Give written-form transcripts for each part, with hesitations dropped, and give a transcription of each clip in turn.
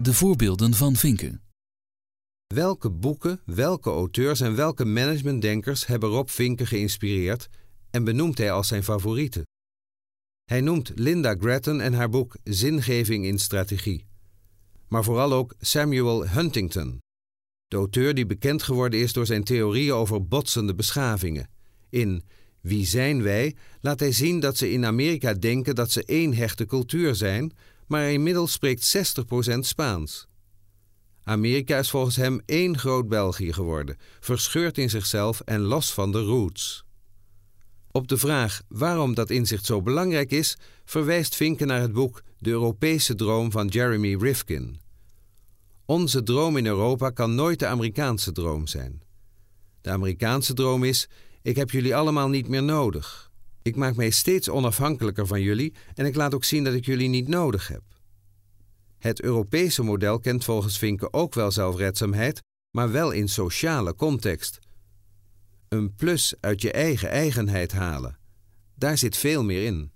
de voorbeelden van Vincke. Welke boeken, welke auteurs en welke managementdenkers hebben Rob Vincke geïnspireerd en benoemt hij als zijn favorieten? Hij noemt Linda Grattan en haar boek Zingeving in Strategie. Maar vooral ook Samuel Huntington, de auteur die bekend geworden is door zijn theorieën over botsende beschavingen. In Wie zijn wij laat hij zien dat ze in Amerika denken dat ze één hechte cultuur zijn, maar inmiddels spreekt 60% Spaans. Amerika is volgens hem één groot België geworden, verscheurd in zichzelf en los van de roots. Op de vraag waarom dat inzicht zo belangrijk is, verwijst Vincke naar het boek De Europese Droom van Jeremy Rifkin. Onze droom in Europa kan nooit de Amerikaanse droom zijn. De Amerikaanse droom is: ik heb jullie allemaal niet meer nodig. Ik maak mij steeds onafhankelijker van jullie en ik laat ook zien dat ik jullie niet nodig heb. Het Europese model kent volgens Vincke ook wel zelfredzaamheid, maar wel in sociale context. Een plus uit je eigen eigenheid halen. Daar zit veel meer in.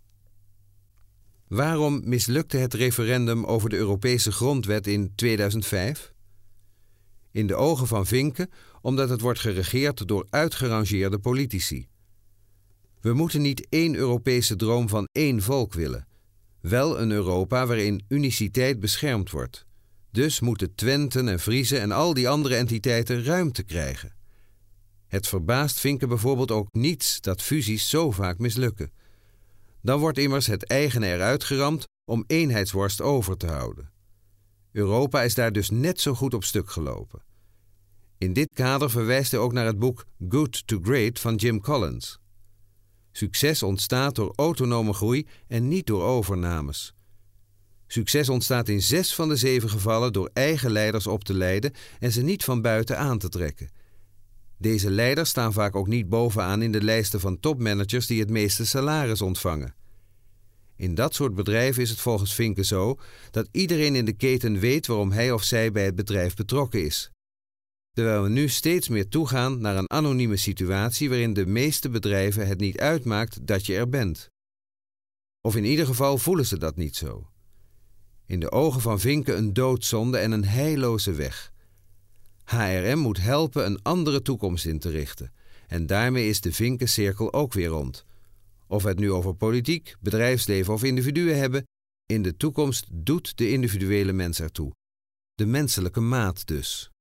Waarom mislukte het referendum over de Europese grondwet in 2005? In de ogen van Vincke omdat het wordt geregeerd door uitgerangeerde politici. We moeten niet één Europese droom van één volk willen. Wel een Europa waarin uniciteit beschermd wordt. Dus moeten Twenten en Friezen en al die andere entiteiten ruimte krijgen. Het verbaast Vincke bijvoorbeeld ook niets dat fusies zo vaak mislukken. Dan wordt immers het eigene eruit geramd om eenheidsworst over te houden. Europa is daar dus net zo goed op stuk gelopen. In dit kader verwijst hij ook naar het boek Good to Great van Jim Collins. Succes ontstaat door autonome groei en niet door overnames. Succes ontstaat in 6 van de 7 gevallen door eigen leiders op te leiden en ze niet van buiten aan te trekken. Deze leiders staan vaak ook niet bovenaan in de lijsten van topmanagers die het meeste salaris ontvangen. In dat soort bedrijven is het volgens Vincke zo dat iedereen in de keten weet waarom hij of zij bij het bedrijf betrokken is. Terwijl we nu steeds meer toegaan naar een anonieme situatie waarin de meeste bedrijven het niet uitmaakt dat je er bent. Of in ieder geval voelen ze dat niet zo. In de ogen van Vincke een doodzonde en een heilloze weg. HRM moet helpen een andere toekomst in te richten. En daarmee is de Vincke-cirkel ook weer rond. Of we het nu over politiek, bedrijfsleven of individuen hebben, in de toekomst doet de individuele mens ertoe. De menselijke maat dus.